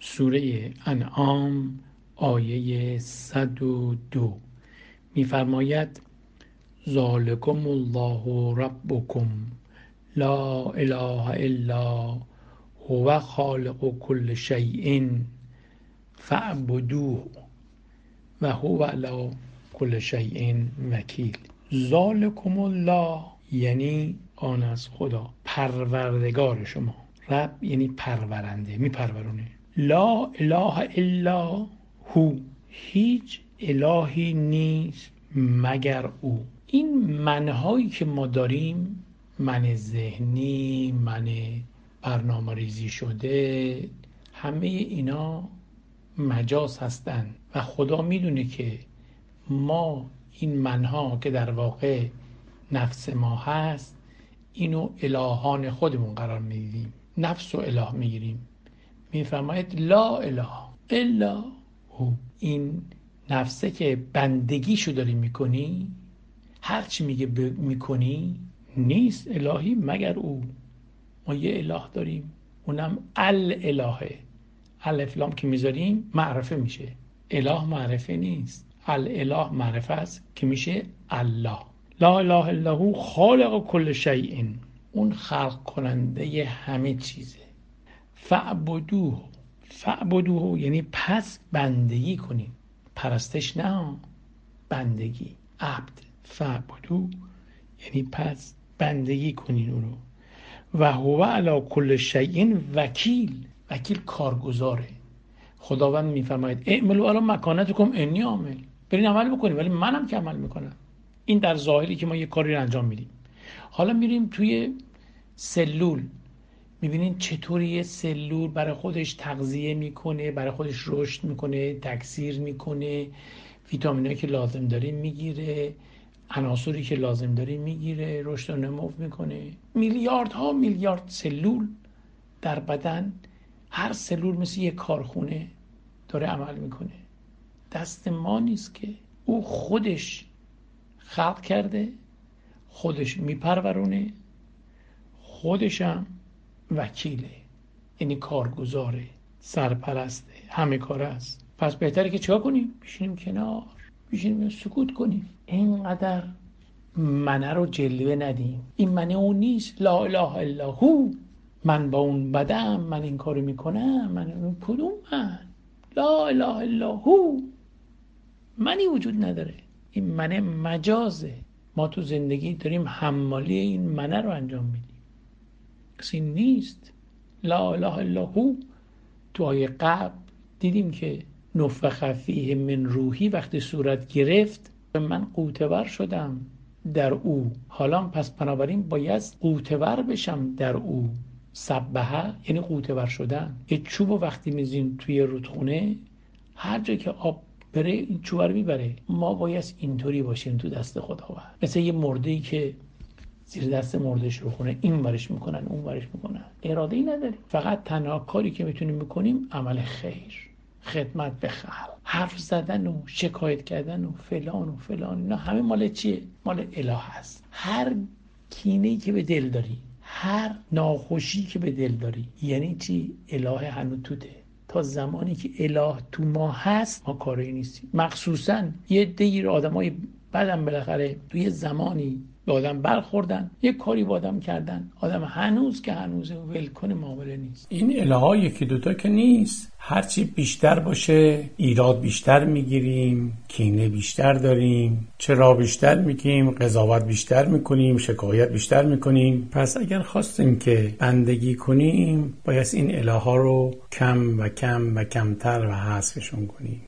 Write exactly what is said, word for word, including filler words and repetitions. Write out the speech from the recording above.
سوره انعام آیه صد و دو می‌فرماید ذالکم الله ربکم لا اله الا هو خالق کل شیء فاعبدوه و هو علی کل شیء وکیل. ذالکم الله یعنی آن از خدا، پروردگار شما. رب یعنی پرورنده، میپرورونه. لا اله الا هو، هیچ الهی نیست مگر او. این منهایی که ما داریم، من ذهنی، من برنامه ریزی شده، همه اینا مجاز هستن و خدا میدونه که ما این منها که در واقع نفس ما هست، اینو الهان خودمون قرار میدیم، نفس و اله میگیریم. میفرماید لا اله الا هو، این نفسه که بندگیشو داری میکنی، هرچی میگه ب... میکنی، نیست الهی مگر او. ما یه اله داریم، اونم الالهه. الف لام که میذاریم معرفه میشه، اله معرفه نیست. الاله معرفه است که میشه الله. لا اله الا هو خالق کل شیء، اون خلق کننده همه چیزه. فاعبدوه، فاعبدوه یعنی پس بندگی کنید، پرستش نه، بندگی، عبد. فاعبدوه یعنی پس بندگی کنید اون رو. و هو علی کل شیء وکیل، وکیل کارگزاره. خداوند میفرماید اعملوا علی مکانتکم انی عامل، برین عمل بکنید ولی منم که عمل میکنم. این در ظاهری که ما یه کاری رو انجام میدیم. حالا میریم توی سلول، میبینین چطوری یه سلول برای خودش تغذیه میکنه، برای خودش رشد میکنه، تکثیر میکنه، ویتامینایی که لازم داره میگیره، عناصری که لازم داره میگیره، رشد و نمو میکنه. میلیاردها میلیارد سلول در بدن، هر سلول مثل یه کارخونه داره عمل میکنه. دست ما نیست که، او خودش خلق کرده، خودش میپرورونه، خودشم وکیله، یعنی کارگزاره، سرپرسته، همه کار است. پس بهتره که چیکار کنیم؟ بشینیم کنار، بشینیم سکوت کنیم، اینقدر منه رو جلوه ندیم. این منه اون نیست. لا اله الا هو، من با اون بدم، من این کارو میکنم، من اون کدوم من؟ لا اله الا هو، منی وجود نداره. این منه مجازه. ما تو زندگی داریم حمالی این منه رو انجام میدیم، کسی نیست. لا اله الا هو. تو آیه قبل دیدیم که نفخ فیه من روحی وقتی صورت گرفت، من غوطه‌ور شدم در او. حالا پس بنابراین باید غوطه‌ور بشم در او. سبحه یعنی غوطه‌ور شدن. یه چوب وقتی میزین توی رودخونه، هر جا که آب بره این چوب رو میبره. ما باید اینطوری باشیم تو دست خداوند، مثل یه مرده‌ای که زیر دست مردش رو خونه، این ورش میکنن اون ورش میکنن، اراده ای نداریم. فقط تنها کاری که میتونیم بکنیم عمل خیر، خدمت به خلق، حرف زدن و شکایت کردن و فلان و فلان، اینا همه مال چیه؟ مال اله هست. هر کینه‌ای که به دل داری، هر ناخوشی که به دل داری، یعنی چی؟ اله هنوز توته. تا زمانی که اله تو ما هست ما کاری نیستیم. مخصوصا یه دیر آدمای بعدم بالاخره توی زمانی به آدم برخوردن، یک کاری با آدم کردن، آدم هنوز که هنوز ولکن معامله نیست. این اله‌ها یکی دوتا که نیست، هرچی بیشتر باشه ایراد بیشتر میگیریم، کینه بیشتر داریم، چرا بیشتر میگیم، قضاوت بیشتر میکنیم، شکایت بیشتر میکنیم. پس اگر خواستیم که بندگی کنیم باید این اله‌ها رو کم و کم و کمتر و حذفشون کنیم.